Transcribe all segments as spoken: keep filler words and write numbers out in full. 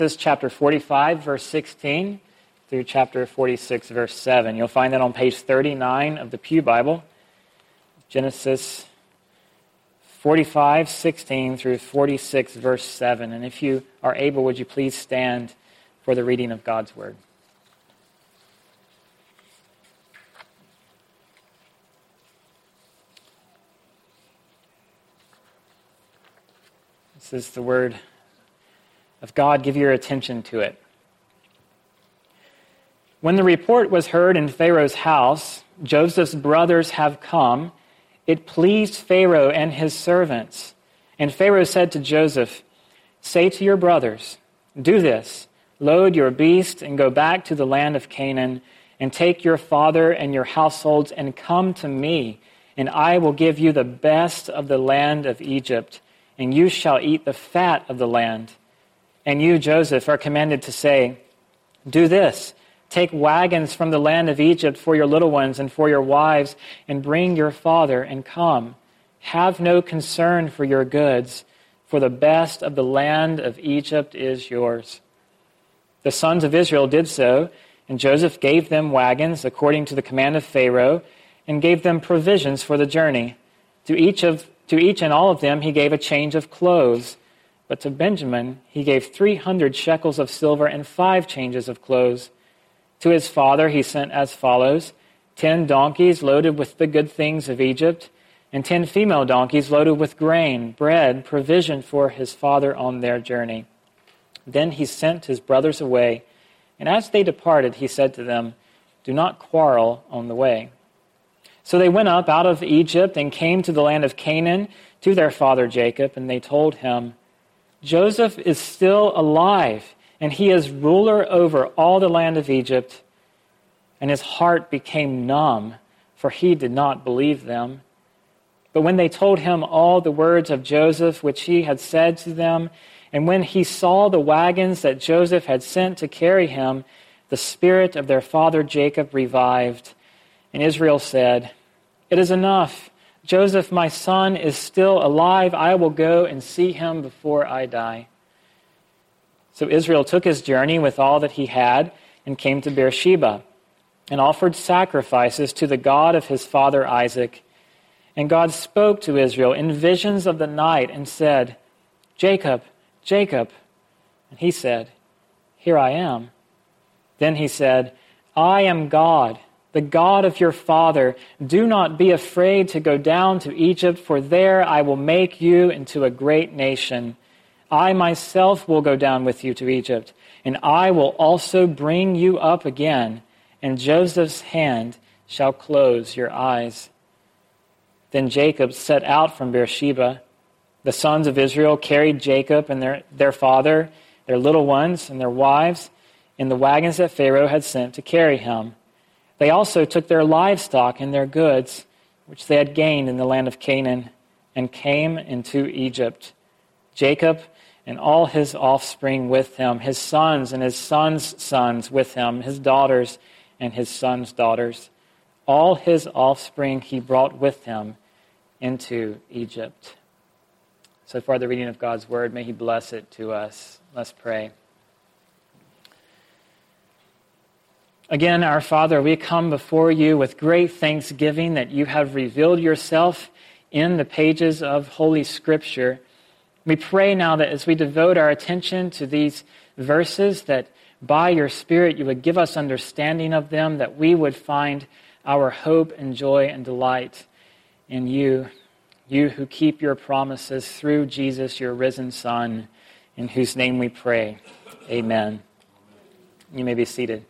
This is chapter forty-five, verse sixteen, through chapter forty-six, verse seven. You'll find that on page thirty-nine of the Pew Bible. Genesis forty-five, sixteen through forty-six, verse seven. And if you are able, would you please stand for the reading of God's Word? This is the Word of God. Give your attention to it. When the report was heard in Pharaoh's house, Joseph's brothers have come, it pleased Pharaoh and his servants. And Pharaoh said to Joseph, "Say to your brothers, do this, load your beast and go back to the land of Canaan, and take your father and your households and come to me, and I will give you the best of the land of Egypt, and you shall eat the fat of the land. And you, Joseph, are commanded to say, do this, take wagons from the land of Egypt for your little ones and for your wives, and bring your father and come. Have no concern for your goods, for the best of the land of Egypt is yours." The sons of Israel did so, and Joseph gave them wagons according to the command of Pharaoh, and gave them provisions for the journey. To each of to each and all of them he gave a change of clothes. But to Benjamin he gave three hundred shekels of silver and five changes of clothes. To his father he sent as follows: ten donkeys loaded with the good things of Egypt, and ten female donkeys loaded with grain, bread, provision for his father on their journey. Then he sent his brothers away, and as they departed he said to them, "Do not quarrel on the way." So they went up out of Egypt and came to the land of Canaan to their father Jacob, and they told him, "Joseph is still alive, and he is ruler over all the land of Egypt." And his heart became numb, for he did not believe them. But when they told him all the words of Joseph which he had said to them, and when he saw the wagons that Joseph had sent to carry him, the spirit of their father Jacob revived. And Israel said, "It is enough. Joseph, my son, is still alive. I will go and see him before I die." So Israel took his journey with all that he had and came to Beersheba and offered sacrifices to the God of his father Isaac. And God spoke to Israel in visions of the night and said, "Jacob, Jacob." And he said, "Here I am." Then he said, "I am God, the God of your father. Do not be afraid to go down to Egypt, for there I will make you into a great nation. I myself will go down with you to Egypt, and I will also bring you up again, and Joseph's hand shall close your eyes." Then Jacob set out from Beersheba. The sons of Israel carried Jacob and their, their father, their little ones, and their wives in the wagons that Pharaoh had sent to carry him. They also took their livestock and their goods, which they had gained in the land of Canaan, and came into Egypt. Jacob and all his offspring with him, his sons and his sons' sons with him, his daughters and his sons' daughters. All his offspring he brought with him into Egypt. So far the reading of God's word. May he bless it to us. Let's pray. Again, our Father, we come before you with great thanksgiving that you have revealed yourself in the pages of Holy Scripture. We pray now that as we devote our attention to these verses, that by your Spirit you would give us understanding of them, that we would find our hope and joy and delight in you, you who keep your promises through Jesus, your risen Son, in whose name we pray. Amen. You may be seated.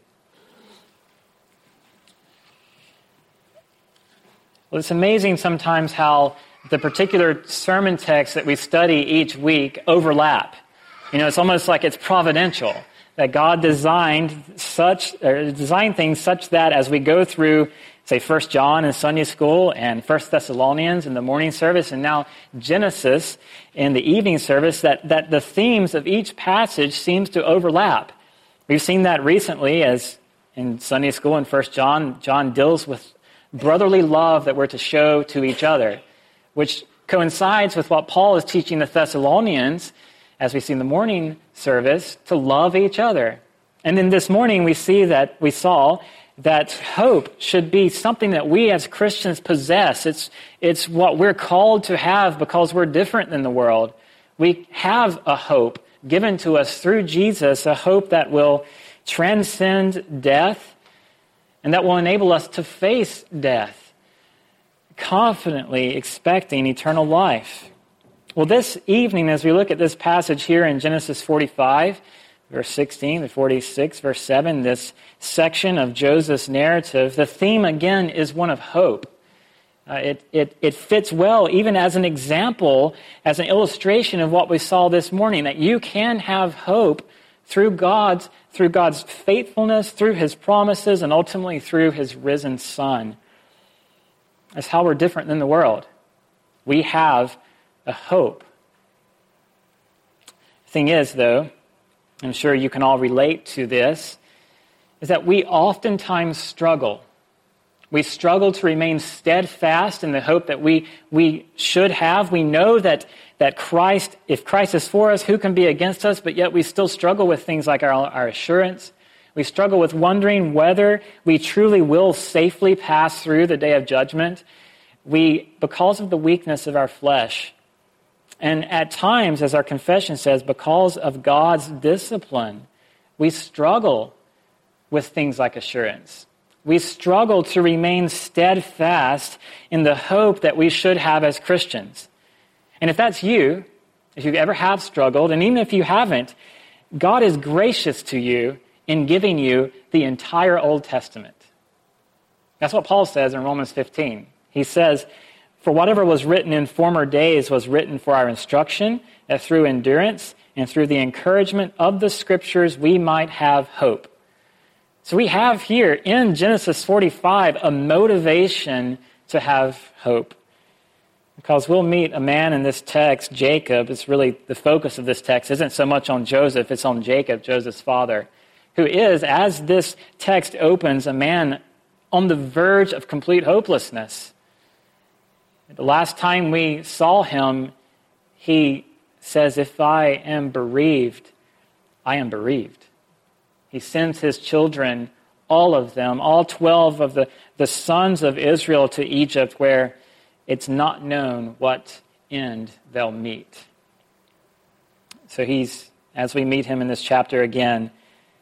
Well, it's amazing sometimes how the particular sermon texts that we study each week overlap. You know, it's almost like it's providential that God designed such, or designed things such that as we go through, say, First John in Sunday school and First Thessalonians in the morning service, and now Genesis in the evening service, that, that the themes of each passage seems to overlap. We've seen that recently as in Sunday school in First John, John deals with brotherly love that we're to show to each other, which coincides with what Paul is teaching the Thessalonians as we see in the morning service, to love each other. And then this morning we see that, we saw that hope should be something that we as Christians possess. It's, it's what we're called to have because we're different than the world. We have a hope given to us through Jesus, a hope that will transcend death and that will enable us to face death, confidently expecting eternal life. Well, this evening, as we look at this passage here in Genesis forty-five, verse sixteen to forty-six, verse seven, this section of Joseph's narrative, the theme again is one of hope. Uh, it, it, it fits well even as an example, as an illustration of what we saw this morning, that you can have hope through God's, through God's faithfulness, through His promises, and ultimately through His risen Son. That's how we're different than the world. We have a hope. The thing is, though, I'm sure you can all relate to this, is that we oftentimes struggle. We struggle to remain steadfast in the hope that we, we should have. We know that, that Christ, if Christ is for us, who can be against us? But yet we still struggle with things like our, our assurance. We struggle with wondering whether we truly will safely pass through the day of judgment. We, because of the weakness of our flesh, and at times, as our confession says, because of God's discipline, we struggle with things like assurance. We struggle to remain steadfast in the hope that we should have as Christians. And if that's you, if you ever have struggled, and even if you haven't, God is gracious to you in giving you the entire Old Testament. That's what Paul says in Romans fifteen. He says, "For whatever was written in former days was written for our instruction, that through endurance and through the encouragement of the Scriptures we might have hope." So we have here in Genesis forty-five a motivation to have hope. Because we'll meet a man in this text, Jacob. It's really the focus of this text isn't so much on Joseph, it's on Jacob, Joseph's father, who is, as this text opens, a man on the verge of complete hopelessness. The last time we saw him, he says, "If I am bereaved, I am bereaved." He sends his children, all of them, all twelve of the, the sons of Israel to Egypt, where it's not known what end they'll meet. So he's, as we meet him in this chapter again,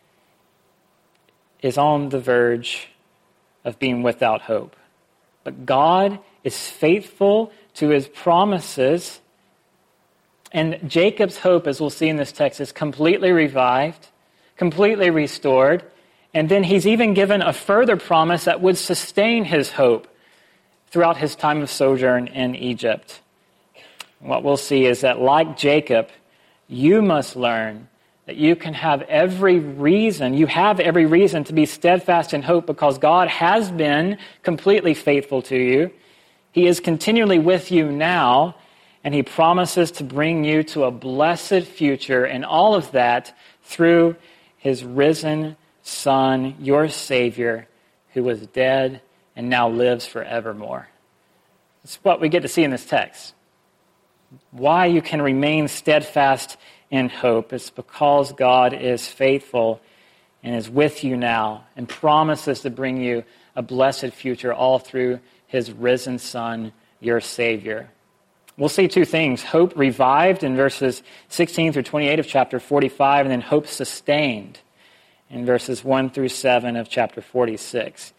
is on the verge of being without hope. But God is faithful to His promises, and Jacob's hope, as we'll see in this text, is completely revived, completely restored, and then he's even given a further promise that would sustain his hope throughout his time of sojourn in Egypt. What we'll see is that, like Jacob, you must learn that you can have every reason, you have every reason to be steadfast in hope because God has been completely faithful to you. He is continually with you now, and He promises to bring you to a blessed future, and all of that through His risen Son, your Savior, who was dead and now lives forevermore. That's what we get to see in this text. Why you can remain steadfast in hope. It's because God is faithful and is with you now and promises to bring you a blessed future all through His risen Son, your Savior. We'll see two things: hope revived in verses sixteen through twenty-eight of chapter forty-five, and then hope sustained in verses one through seven of chapter forty-six.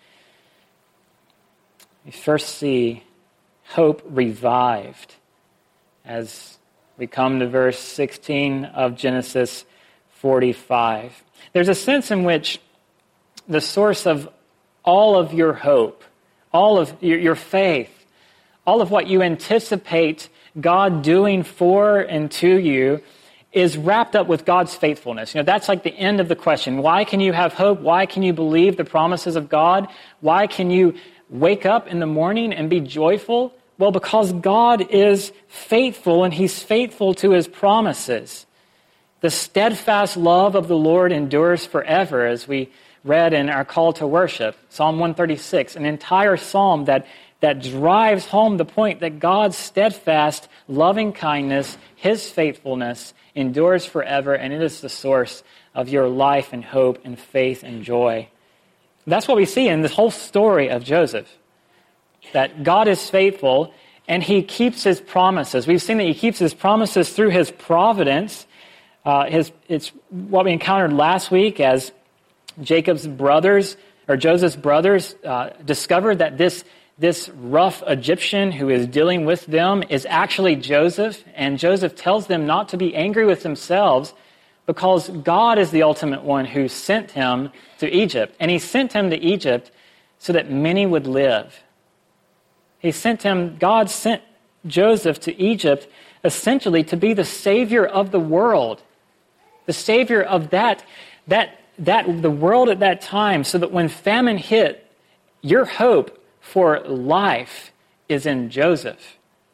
We first see hope revived as we come to verse sixteen of Genesis forty-five. There's a sense in which the source of all of your hope, all of your, your faith, all of what you anticipate God doing for and to you is wrapped up with God's faithfulness. You know, that's like the end of the question. Why can you have hope? Why can you believe the promises of God? Why can you wake up in the morning and be joyful? Well, because God is faithful, and He's faithful to His promises. The steadfast love of the Lord endures forever, as we read in our call to worship, Psalm one thirty-six, an entire psalm that that drives home the point that God's steadfast, loving kindness, his faithfulness endures forever, and it is the source of your life and hope and faith and joy. That's what we see in this whole story of Joseph, that God is faithful and he keeps his promises. We've seen that he keeps his promises through his providence. Uh, his, it's what we encountered last week as Jacob's brothers, or Joseph's brothers, uh, discovered that this This rough Egyptian who is dealing with them is actually Joseph, and Joseph tells them not to be angry with themselves because God is the ultimate one who sent him to Egypt. And he sent him to Egypt so that many would live. He sent him, God sent Joseph to Egypt essentially to be the savior of the world, the savior of that, that, that the world at that time, so that when famine hit, your hope for life is in Joseph.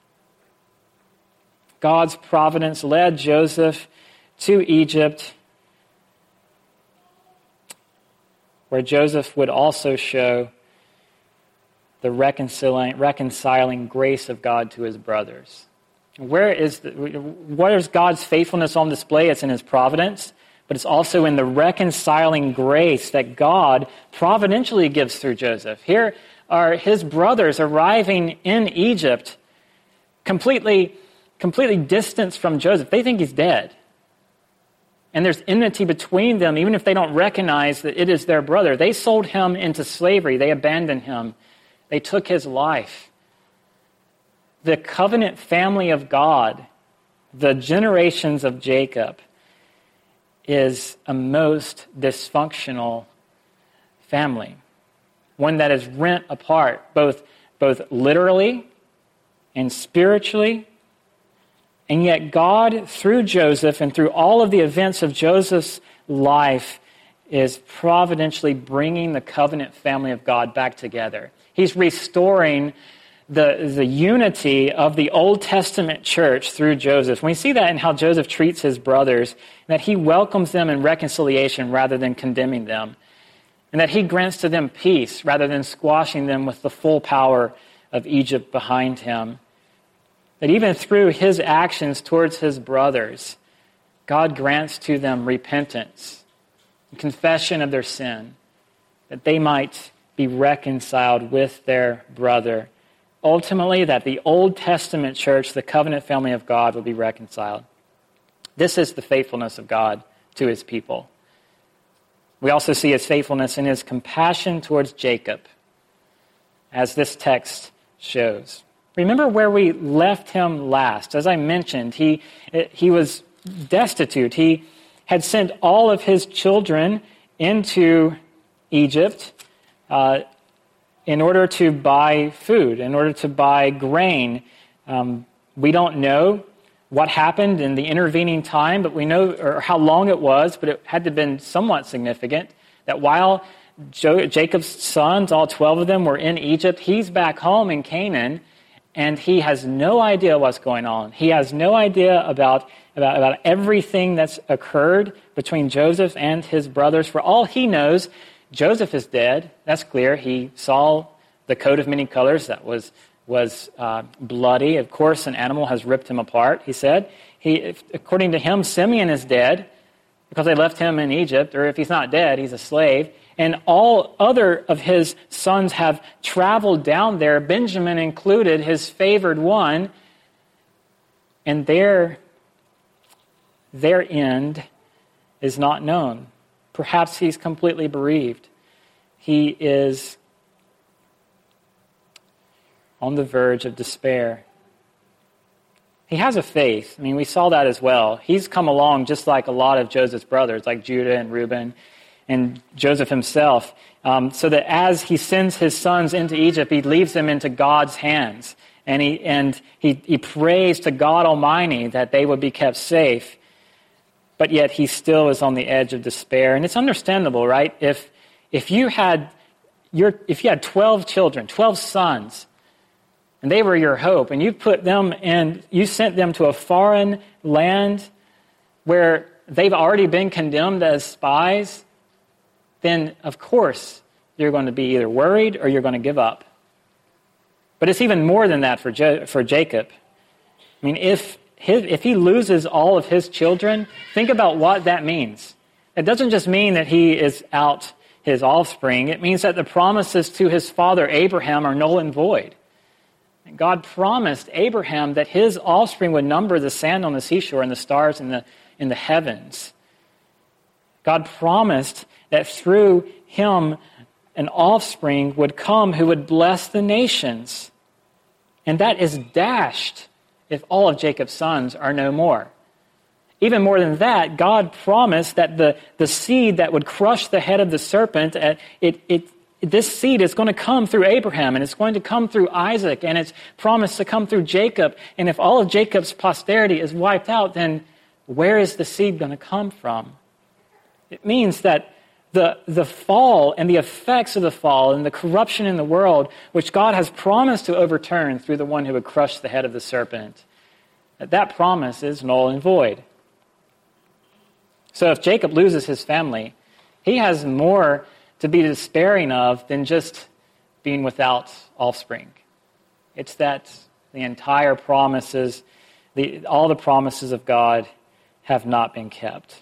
God's providence led Joseph to Egypt, where Joseph would also show the reconciling, reconciling grace of God to his brothers. Where is the, what is God's faithfulness on display? It's in his providence, but it's also in the reconciling grace that God providentially gives through Joseph. Here are his brothers arriving in Egypt, completely, completely distanced from Joseph. They think he's dead. And there's enmity between them, even if they don't recognize that it is their brother. They sold him into slavery. They abandoned him. They took his life. The covenant family of God, the generations of Jacob, is a most dysfunctional family. One that is rent apart, both, both literally and spiritually. And yet God, through Joseph and through all of the events of Joseph's life, is providentially bringing the covenant family of God back together. He's restoring the, the unity of the Old Testament church through Joseph. We see that in how Joseph treats his brothers, that he welcomes them in reconciliation rather than condemning them. And that he grants to them peace rather than squashing them with the full power of Egypt behind him. That even through his actions towards his brothers, God grants to them repentance, confession of their sin, that they might be reconciled with their brother. Ultimately, that the Old Testament church, the covenant family of God, will be reconciled. This is the faithfulness of God to his people. We also see his faithfulness in his compassion towards Jacob, as this text shows. Remember where we left him last. As I mentioned, he, he was destitute. He had sent all of his children into Egypt uh, in order to buy food, in order to buy grain. Um, we don't know what happened in the intervening time, but we know, or how long it was, but it had to have been somewhat significant, that while Jo- Jacob's sons, all twelve of them, were in Egypt, he's back home in Canaan, and he has no idea what's going on. He has no idea about, about, about everything that's occurred between Joseph and his brothers. For all he knows, Joseph is dead. That's clear. He saw the coat of many colors that was was uh, bloody. Of course, an animal has ripped him apart, he said. He, according to him, Simeon is dead because they left him in Egypt, or if he's not dead, he's a slave. And all other of his sons have traveled down there, Benjamin included, his favored one, and their, their end is not known. Perhaps he's completely bereaved. He is on the verge of despair. He has a faith. I mean, we saw that as well. He's come along just like a lot of Joseph's brothers, like Judah and Reuben and Joseph himself, um, so that as he sends his sons into Egypt, he leaves them into God's hands. And he and he, he prays to God Almighty that they would be kept safe. But yet he still is on the edge of despair. And it's understandable, right? If if you had your if you had twelve children, twelve sons, and they were your hope, and you put them in, you sent them to a foreign land where they've already been condemned as spies, then of course you're going to be either worried or you're going to give up. But it's even more than that for jo- for Jacob. I mean, if his, if he loses all of his children, think about what that means. It doesn't just mean that he is out his offspring. It means that the promises to his father Abraham are null and void. And God promised Abraham that his offspring would number the sand on the seashore and the stars in the in the heavens. God promised that through him an offspring would come who would bless the nations. And that is dashed if all of Jacob's sons are no more. Even more than that, God promised that the, the seed that would crush the head of the serpent, it, it, this seed is going to come through Abraham, and it's going to come through Isaac, and it's promised to come through Jacob. And if all of Jacob's posterity is wiped out, then where is the seed going to come from? It means that the, the fall and the effects of the fall and the corruption in the world, which God has promised to overturn through the one who would crush the head of the serpent, that that promise is null and void. So if Jacob loses his family, he has more to be despairing of than just being without offspring. It's that the entire promises, the, all the promises of God have not been kept.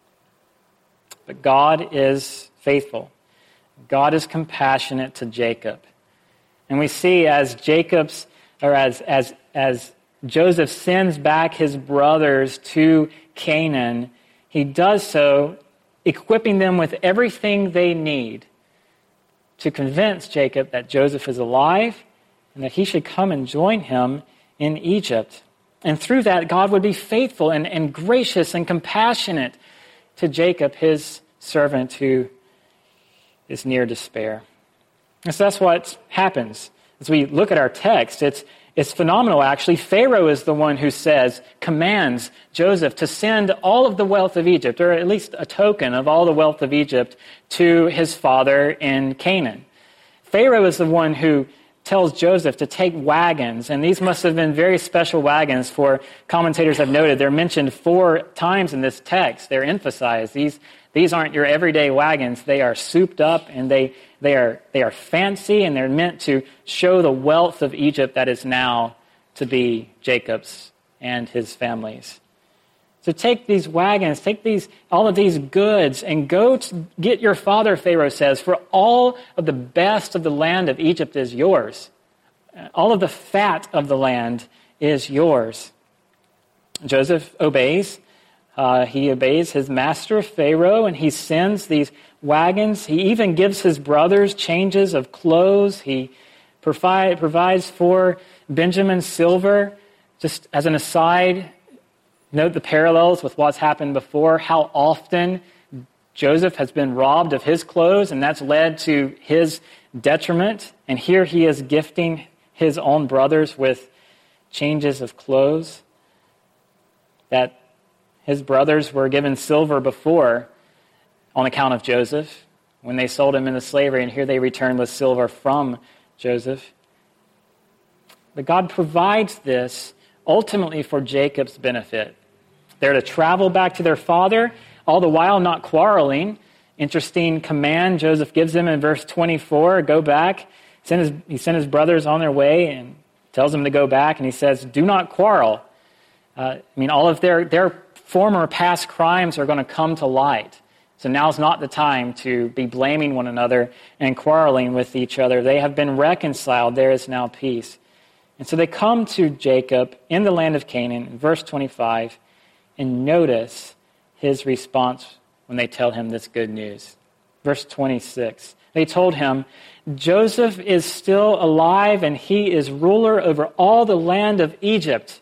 But God is faithful. God is compassionate to Jacob. And we see as Jacob's, or as, as, as Joseph sends back his brothers to Canaan, he does so equipping them with everything they need to convince Jacob that Joseph is alive and that he should come and join him in Egypt. And through that, God would be faithful and, and gracious and compassionate to Jacob, his servant who is near despair. And so that's what happens. As we look at our text, it's It's phenomenal, actually. Pharaoh is the one who says, commands Joseph to send all of the wealth of Egypt, or at least a token of all the wealth of Egypt, to his father in Canaan. Pharaoh is the one who tells Joseph to take wagons, and these must have been very special wagons, for commentators have noted they're mentioned four times in this text. They're emphasized. These these aren't your everyday wagons. They are souped up, and they they are they are fancy, and they're meant to show the wealth of Egypt that is now to be Jacob's and his family's. So take these wagons, take these all of these goods, and go to get your father, Pharaoh says, for all of the best of the land of Egypt is yours. All of the fat of the land is yours. Joseph obeys. Uh, he obeys his master, Pharaoh, and he sends these wagons. He even gives his brothers changes of clothes. He provide, provides for Benjamin silver. Just as an aside, note the parallels with what's happened before, how often Joseph has been robbed of his clothes, and that's led to his detriment. And here he is gifting his own brothers with changes of clothes. That his brothers were given silver before on account of Joseph when they sold him into slavery, and here they return with silver from Joseph. But God provides this ultimately for Jacob's benefit. They're to travel back to their father, all the while not quarreling. Interesting command Joseph gives them in verse twenty-four, go back. Send his, he sent his brothers on their way and tells them to go back, and he says, do not quarrel. Uh, I mean, all of their, their former past crimes are going to come to light. So now's not the time to be blaming one another and quarreling with each other. They have been reconciled. There is now peace. And so they come to Jacob in the land of Canaan, in verse twenty-five, and notice his response when they tell him this good news. Verse twenty-six, they told him, Joseph is still alive and he is ruler over all the land of Egypt.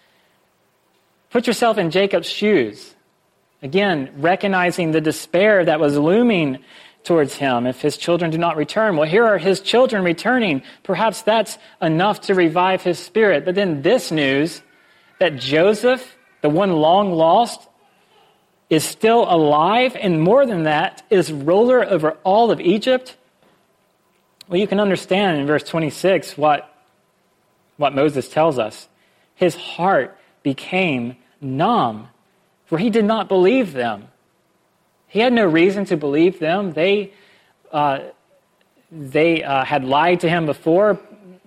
Put yourself in Jacob's shoes. Again, recognizing the despair that was looming towards him if his children do not return. Well, here are his children returning. Perhaps that's enough to revive his spirit. But then this news that Joseph, the one long lost, is still alive, and more than that, is ruler over all of Egypt. Well, you can understand in verse twenty-six what, what Moses tells us. His heart became numb, for he did not believe them. He had no reason to believe them. They uh, they uh, had lied to him before.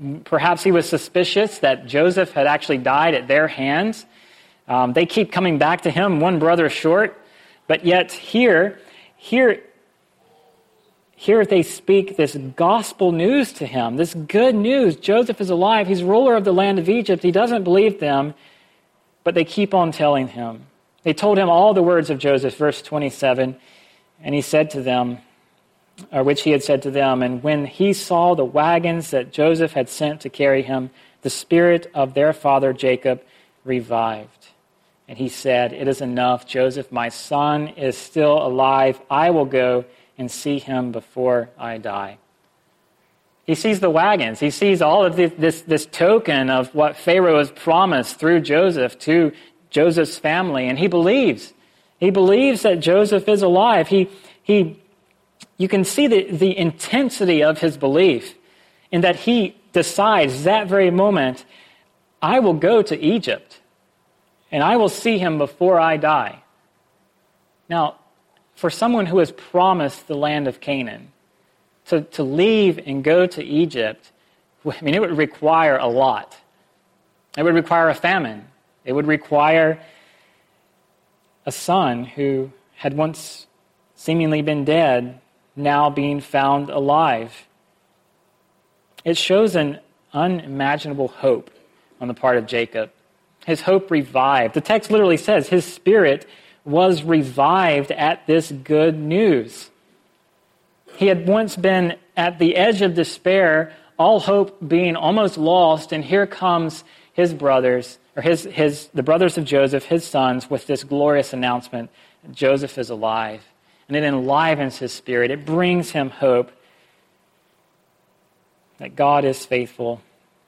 Perhaps he was suspicious that Joseph had actually died at their hands. Um, they keep coming back to him, one brother short. But yet here, here, here they speak this gospel news to him, this good news. Joseph is alive. He's ruler of the land of Egypt. He doesn't believe them, but they keep on telling him. They told him all the words of Joseph, verse twenty-seven, and he said to them, or which he had said to them, and when he saw the wagons that Joseph had sent to carry him, the spirit of their father Jacob revived. And he said, it is enough, Joseph, my son is still alive. I will go and see him before I die. He sees the wagons. He sees all of this, this, this token of what Pharaoh has promised through Joseph to Joseph's family, and he believes. He believes that Joseph is alive. He, he, you can see the, the intensity of his belief in that he decides that very moment, I will go to Egypt and I will see him before I die. Now, for someone who has promised the land of Canaan, to, to leave and go to Egypt, I mean, it would require a lot. It would require a famine. It would require a son who had once seemingly been dead, now being found alive. It shows an unimaginable hope on the part of Jacob. His hope revived. The text literally says his spirit was revived at this good news. He had once been at the edge of despair, all hope being almost lost, and here comes his brothers, or his, his the brothers of Joseph, his sons, with this glorious announcement, Joseph is alive. And it enlivens his spirit. It brings him hope that God is faithful.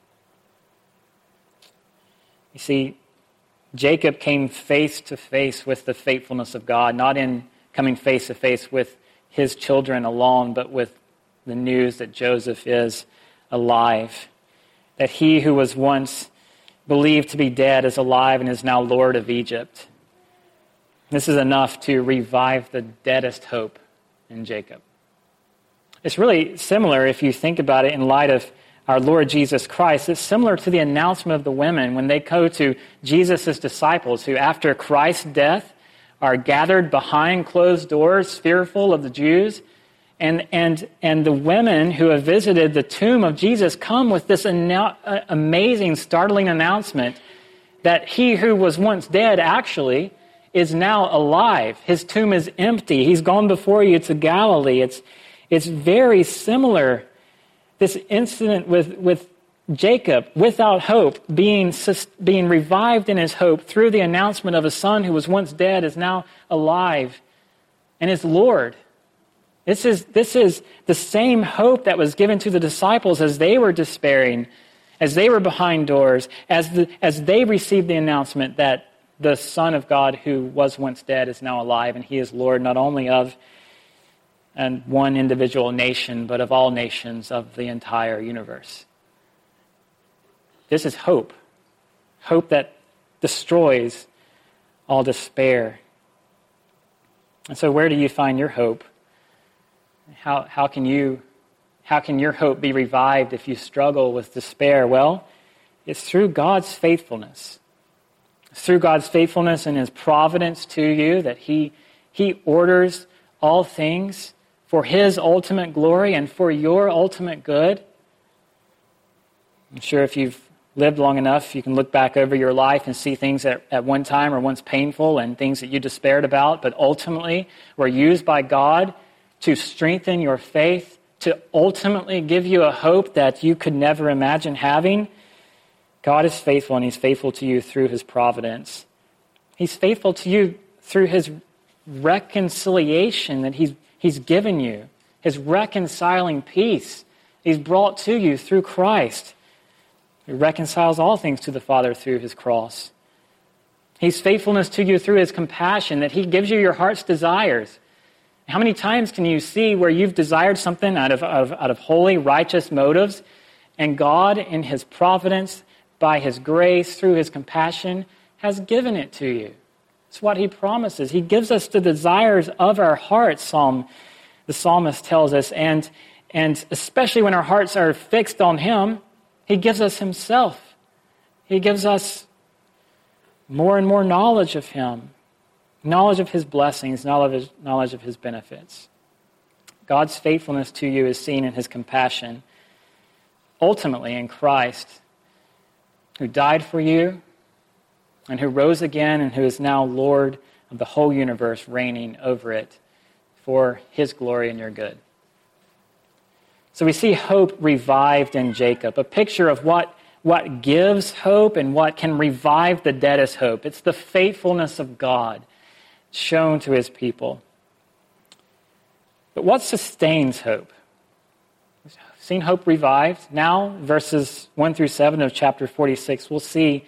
You see, Jacob came face to face with the faithfulness of God, not in coming face to face with his children alone, but with the news that Joseph is alive, that he who was once believed to be dead is alive and is now Lord of Egypt. This is enough to revive the deadest hope in Jacob. It's really similar, if you think about it in light of our Lord Jesus Christ. It's similar to the announcement of the women when they go to Jesus' disciples who, after Christ's death, are gathered behind closed doors, fearful of the Jews. And, and, and the women who have visited the tomb of Jesus come with this annou- amazing, startling announcement that he who was once dead actually is now alive. His tomb is empty. He's gone before you to Galilee. It's, it's very similar. This incident with, with Jacob, without hope, being, being revived in his hope through the announcement of a son who was once dead is now alive and is Lord. This is, this is the same hope that was given to the disciples as they were despairing, as they were behind doors, as, the, as they received the announcement that the Son of God who was once dead is now alive, and he is Lord not only of and one individual nation, but of all nations of the entire universe. This is hope. Hope that destroys all despair. And so where do you find your hope? How, how can you, how can your hope be revived if you struggle with despair? Well, it's through God's faithfulness. It's through God's faithfulness and his providence to you that he, he orders all things for his ultimate glory and for your ultimate good. I'm sure if you've lived long enough, you can look back over your life and see things that at one time were once painful and things that you despaired about, but ultimately were used by God to strengthen your faith, to ultimately give you a hope that you could never imagine having. God is faithful, and he's faithful to you through his providence. He's faithful to you through his reconciliation that he's, he's given you, his reconciling peace he's brought to you through Christ. He reconciles all things to the Father through his cross. He's faithfulness to you through his compassion, that he gives you your heart's desires. How many times can you see where you've desired something out of, out of, out of holy, righteous motives, and God, in his providence, by his grace, through his compassion, has given it to you? It's what he promises. He gives us the desires of our hearts, Psalm, the psalmist tells us, and, and especially when our hearts are fixed on him, He gives us himself. He gives us more and more knowledge of him, knowledge of his blessings, knowledge, knowledge of his benefits. God's faithfulness to you is seen in his compassion, ultimately in Christ, who died for you and who rose again and who is now Lord of the whole universe, reigning over it for his glory and your good. So we see hope revived in Jacob, a picture of what, what gives hope and what can revive the deadest hope. It's the faithfulness of God shown to his people. But what sustains hope? We've seen hope revived. Now, verses one through seven of chapter forty-six, we'll see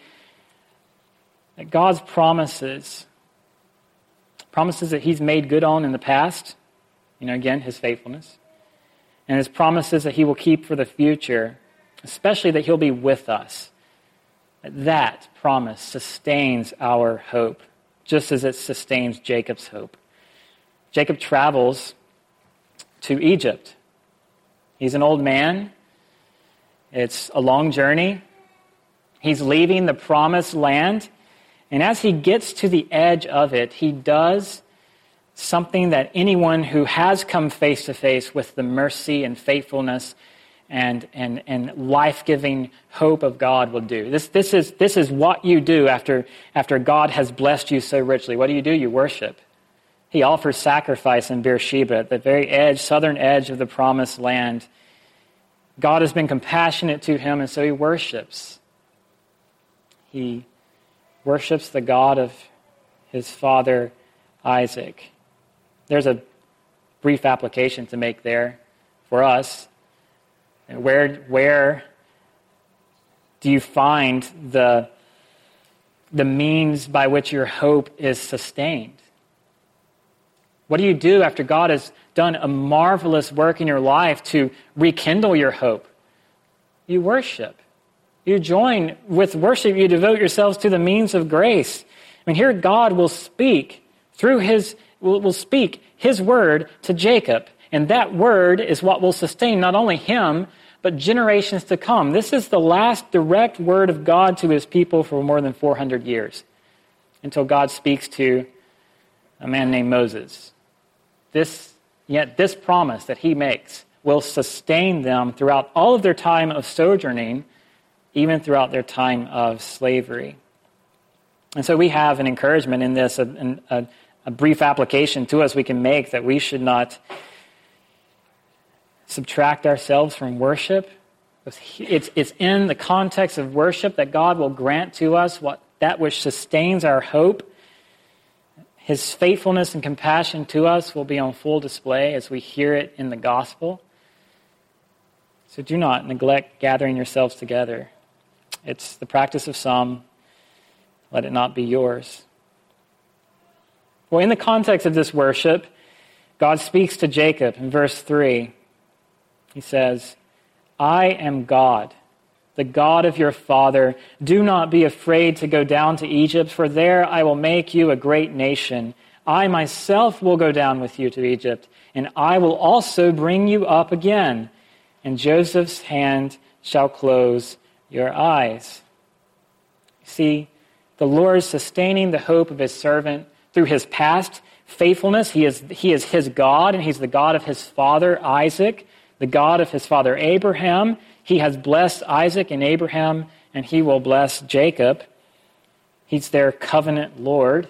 that God's promises, promises that he's made good on in the past, you know, again, his faithfulness, and his promises that he will keep for the future, especially that he'll be with us. That promise sustains our hope, just as it sustains Jacob's hope. Jacob travels to Egypt. He's an old man. It's a long journey. He's leaving the promised land. And as he gets to the edge of it, he does something that anyone who has come face to face with the mercy and faithfulness and, and, and life-giving hope of God will do. This, this, is, this is what you do after, after God has blessed you so richly. What do you do? You worship. He offers sacrifice in Beersheba at the very edge, southern edge of the promised land. God has been compassionate to him, and so he worships. He worships the God of his father Isaac. There's a brief application to make there for us. Where, where do you find the, the means by which your hope is sustained? What do you do after God has done a marvelous work in your life to rekindle your hope? You worship. You join with worship. You devote yourselves to the means of grace. I mean, here God will speak through his, will, will speak his word to Jacob. And that word is what will sustain not only him, but generations to come. This is the last direct word of God to his people for more than four hundred years, until God speaks to a man named Moses. This, yet this promise that he makes will sustain them throughout all of their time of sojourning, even throughout their time of slavery. And so we have an encouragement in this, a, a, a brief application to us we can make that we should not subtract ourselves from worship. It's, it's in the context of worship that God will grant to us what that which sustains our hope. His faithfulness and compassion to us will be on full display as we hear it in the gospel. So do not neglect gathering yourselves together. It's the practice of some. Let it not be yours. Well, in the context of this worship, God speaks to Jacob in verse three. He says, I am God, the God of your father. Do not be afraid to go down to Egypt, for there I will make you a great nation. I myself will go down with you to Egypt, and I will also bring you up again, and Joseph's hand shall close your eyes. See, the Lord is sustaining the hope of his servant through his past faithfulness. He is, he is his God, and he's the God of his father Isaac, the God of his father Abraham. He has blessed Isaac and Abraham, and he will bless Jacob. He's their covenant Lord.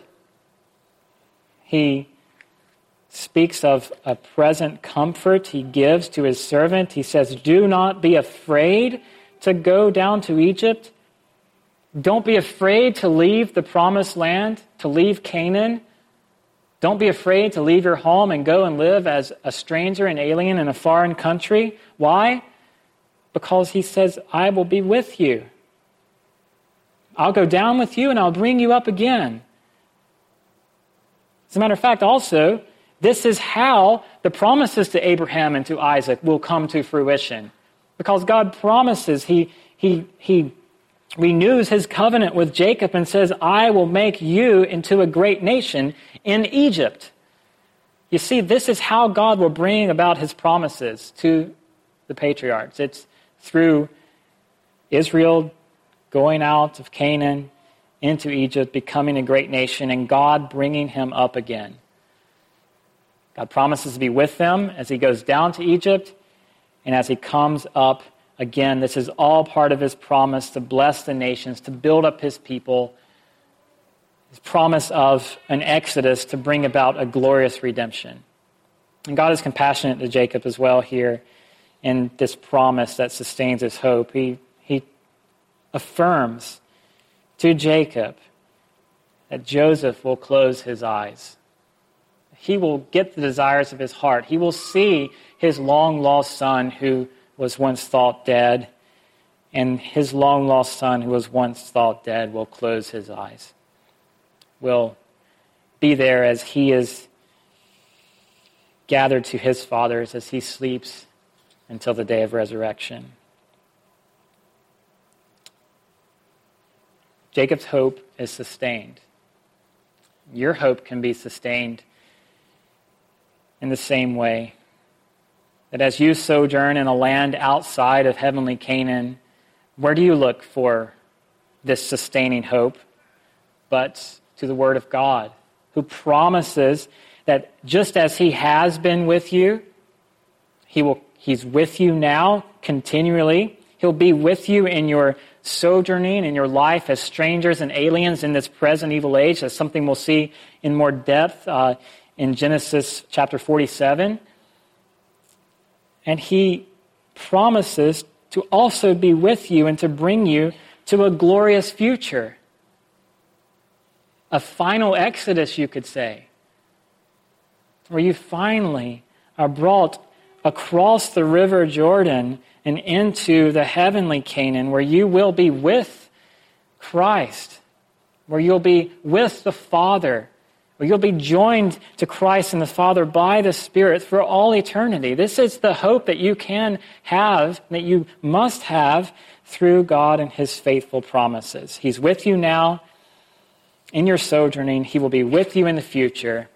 He speaks of a present comfort he gives to his servant. He says, do not be afraid to go down to Egypt. Don't be afraid to leave the promised land, to leave Canaan. Don't be afraid to leave your home and go and live as a stranger and alien in a foreign country. Why? Because he says, I will be with you. I'll go down with you and I'll bring you up again. As a matter of fact, also, this is how the promises to Abraham and to Isaac will come to fruition. Because God promises, he, he, he renews his covenant with Jacob and says, I will make you into a great nation in Egypt. You see, this is how God will bring about his promises to the patriarchs. It's through Israel going out of Canaan into Egypt, becoming a great nation, and God bringing him up again. God promises to be with them as he goes down to Egypt and as he comes up again. This is all part of his promise to bless the nations, to build up his people, his promise of an exodus to bring about a glorious redemption. And God is compassionate to Jacob as well here in this promise that sustains his hope. He, he affirms to Jacob that Joseph will close his eyes. He will get the desires of his heart. He will see his long-lost son who was once thought dead, and his long-lost son who was once thought dead will close his eyes, will be there as he is gathered to his fathers, as he sleeps until the day of resurrection. Jacob's hope is sustained. Your hope can be sustained in the same way. That as you sojourn in a land outside of heavenly Canaan, where do you look for this sustaining hope? But to the Word of God, who promises that just as he has been with you, he will, he's with you now continually. He'll be with you in your sojourning, in your life as strangers and aliens in this present evil age. That's something we'll see in more depth uh, in Genesis chapter forty-seven. And he promises to also be with you and to bring you to a glorious future. A final exodus, you could say, where you finally are brought across the river Jordan and into the heavenly Canaan, where you will be with Christ, where you'll be with the Father, where you'll be joined to Christ and the Father by the Spirit for all eternity. This is the hope that you can have, that you must have through God and his faithful promises. He's with you now in your sojourning. He will be with you in the future.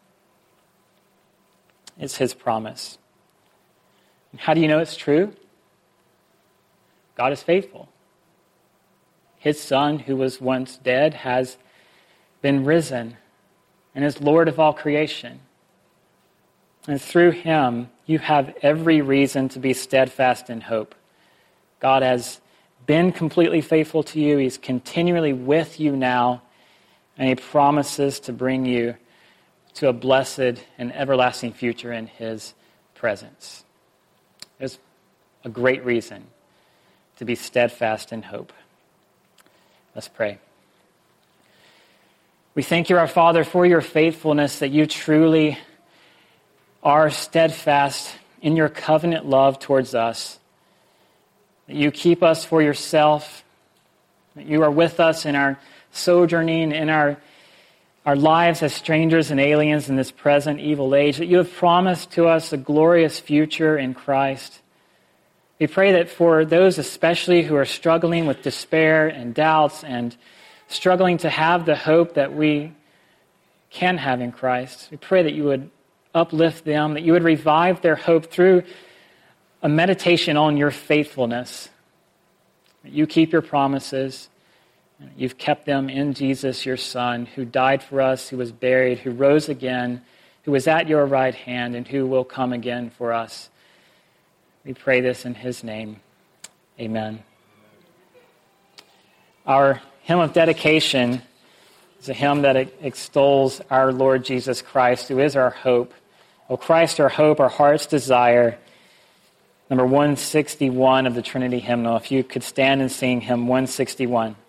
It's his promise. And how do you know it's true? God is faithful. His Son, who was once dead, has been risen and is Lord of all creation. And through him, you have every reason to be steadfast in hope. God has been completely faithful to you. He's continually with you now, and he promises to bring you to a blessed and everlasting future in his presence. There's a great reason to be steadfast in hope. Let's pray. We thank you, our Father, for your faithfulness, that you truly are steadfast in your covenant love towards us, that you keep us for yourself, that you are with us in our sojourning, in our, our lives as strangers and aliens in this present evil age, that you have promised to us a glorious future in Christ. We pray that for those especially who are struggling with despair and doubts and struggling to have the hope that we can have in Christ, we pray that you would uplift them, that you would revive their hope through a meditation on your faithfulness. That you keep your promises. You've kept them in Jesus, your Son, who died for us, who was buried, who rose again, who is at your right hand, and who will come again for us. We pray this in his name. Amen. Our hymn of dedication is a hymn that extols our Lord Jesus Christ, who is our hope. O Christ, our hope, our heart's desire. Number one sixty-one of the Trinity Hymnal. If you could stand and sing hymn one sixty-one.